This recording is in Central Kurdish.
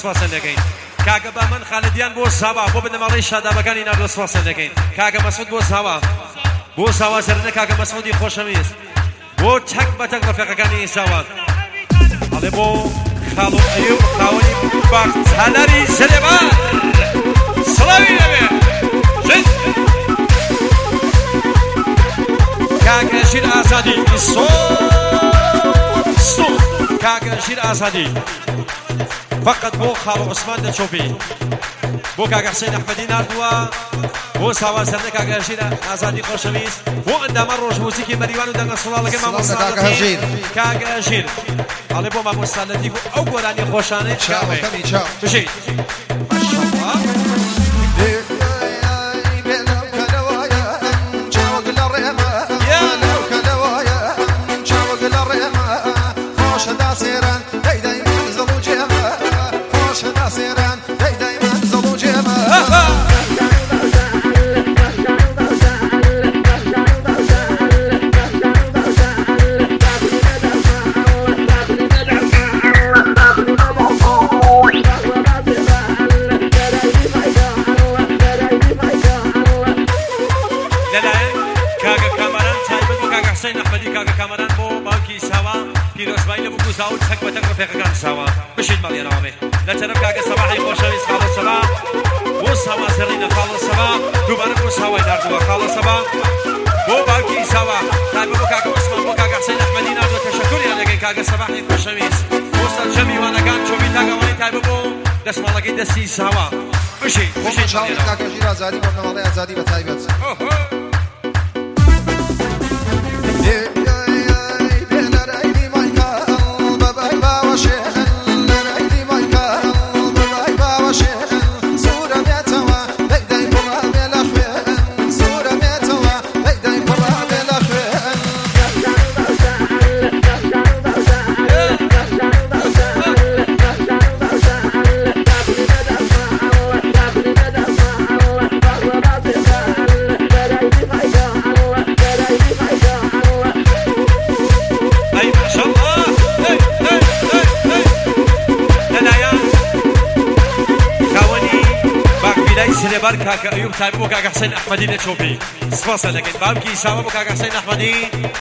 سپاسە دەکەین کاکە بەمن خالدیان بۆ ساوا بۆ بنەماڵەی شادابەکانی ناردۆ سپاسە دەکەین کاکە مەسعود بۆ ساوا سەرنە کاکە مەسعودی خۆشەویست بۆ چەک بەتەک ڕەفیقەکانی ساوا ئەڵێ بۆ خاڵ و ئەیوب خاوەنی باخچەلەری سلێمان سڵاوی لەبێ کاکە ژیر ئازادی کاکە ژیر ئازادی فقط بۆ خاڵ و عوسمان دەچۆپی بۆ کاکە حسین ئەحمەدی ناردووە بۆ ساوا سەرنە کاکە ژیر ئازادی خۆشەویست بۆ ئەندامە ڕۆژموسیکی مەریوان و دەنگە سوڵاڵەکەی مامۆستا کاکە ژیر ئەڵێ بۆ مامۆستا لەتیف و ئەو گۆرانی خۆشانەی بژیت حسين أحمدي كاكا كامران بو باوكي ساوا كيروس بايلة بوكو زاو تحك بتك رفيقة كان ساوا بشيد مالي رامي لا ترى كاكا صباحي خوشويس خالو صباح بو ساوا سرينا خالو صباح دوباره بو ساوا يداردوا خالو صباح بو باوكي ساوا تايب بو كاكا عثمان بو كاكا حسين أحمدي ناردو تشكري عليك كاكا صباحي خوشويس بو سالجمي وانا كان شوفي تاكا واني تايب بو دس مالكي دسي ساوا بشيد مالي كاكا جيرا زادي بنا والله زادي بتايبت سلێبار کاکە ئەیوب تایب بۆ کاکە حسین ئەحمەدی نەچۆپی سپاسە دەکەین باوکی ساوا بۆ کاکە حسین ئەحمەدی